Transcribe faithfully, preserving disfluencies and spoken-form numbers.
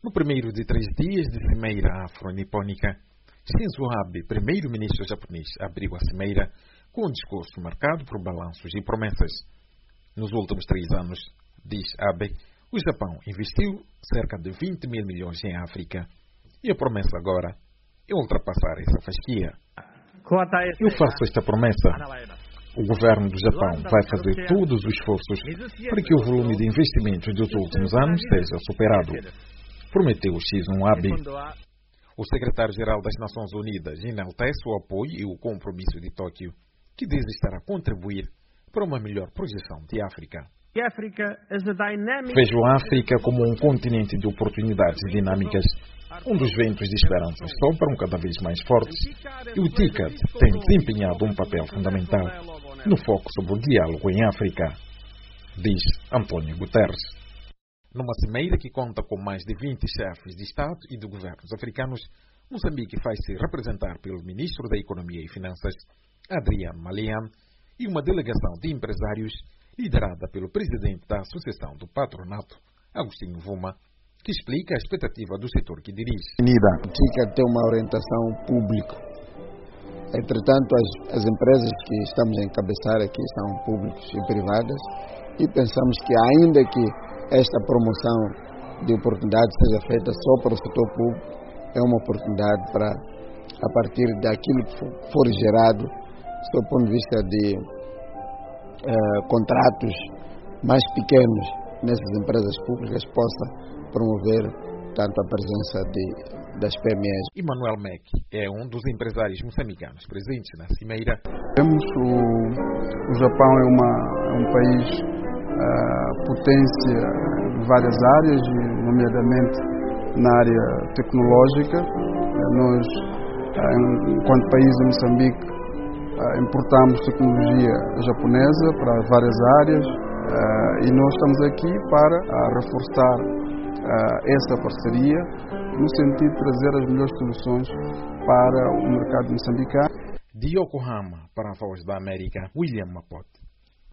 No primeiro de três dias de cimeira afro-nipônica, Shinzo Abe, primeiro-ministro japonês, abriu a cimeira com um discurso marcado por balanços e promessas. Nos últimos três anos, diz Abe, o Japão investiu cerca de vinte mil milhões em África e a promessa agora é ultrapassar essa fasquia. Eu faço esta promessa. O governo do Japão vai fazer todos os esforços para que o volume de investimentos dos últimos anos seja superado, prometeu Shinzo Abe. O secretário-geral das Nações Unidas enaltece o apoio e o compromisso de Tóquio, que diz estar a contribuir para uma melhor projeção de África. Vejo a África como um continente de oportunidades dinâmicas, onde os ventos de esperança sopram cada vez mais fortes e o TICAD tem desempenhado um papel fundamental no foco sobre o diálogo em África, diz António Guterres. Numa cimeira que conta com mais de vinte chefes de Estado e de governos africanos, Moçambique faz-se representar pelo ministro da Economia e Finanças, Adriano Malian, e uma delegação de empresários liderada pelo presidente da Associação do Patronato, Agostinho Vuma, que explica a expectativa do setor que dirige. A TICAD tem uma orientação pública. Entretanto, as, as empresas que estamos a encabeçar aqui são públicas e privadas e pensamos que ainda que esta promoção de oportunidade seja feita só para o setor público, é uma oportunidade para, a partir daquilo que for gerado, do ponto de vista de eh, contratos mais pequenos nessas empresas públicas, possa promover tanto a presença de, das P M Es. Emmanuel Mek é um dos empresários moçambicanos presentes na cimeira. Temos o, o Japão é, uma, é um país uh, potência em várias áreas, nomeadamente na área tecnológica. Uh, nós, uh, enquanto país de Moçambique, uh, importamos tecnologia japonesa para várias áreas uh, e nós estamos aqui para uh, reforçar essa parceria no sentido de trazer as melhores soluções para o mercado moçambicano. De Yokohama, para a Voz da América, William Mapote.